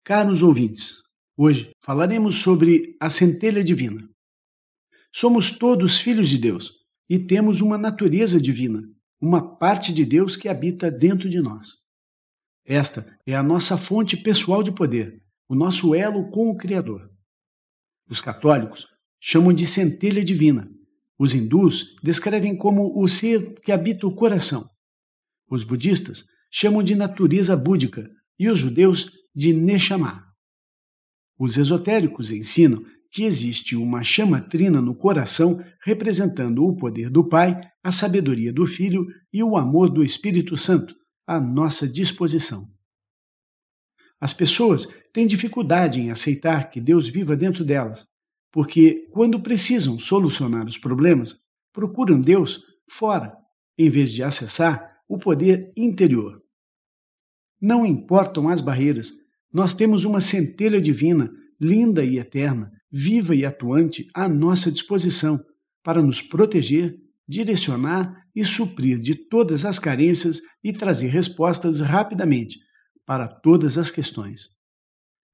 Caros ouvintes, hoje falaremos sobre a centelha divina. Somos todos filhos de Deus e temos uma natureza divina, uma parte de Deus que habita dentro de nós. Esta é a nossa fonte pessoal de poder, o nosso elo com o Criador. Os católicos chamam de centelha divina. Os hindus descrevem como o ser que habita o coração. Os budistas chamam de natureza búdica e os judeus de Neshama. Os esotéricos ensinam que existe uma chama trina no coração representando o poder do Pai, a sabedoria do Filho e o amor do Espírito Santo à nossa disposição. As pessoas têm dificuldade em aceitar que Deus viva dentro delas, porque, quando precisam solucionar os problemas, procuram Deus fora, em vez de acessar o poder interior. Não importam as barreiras, nós temos uma centelha divina, linda e eterna, viva e atuante à nossa disposição, para nos proteger, direcionar e suprir de todas as carências e trazer respostas rapidamente para todas as questões.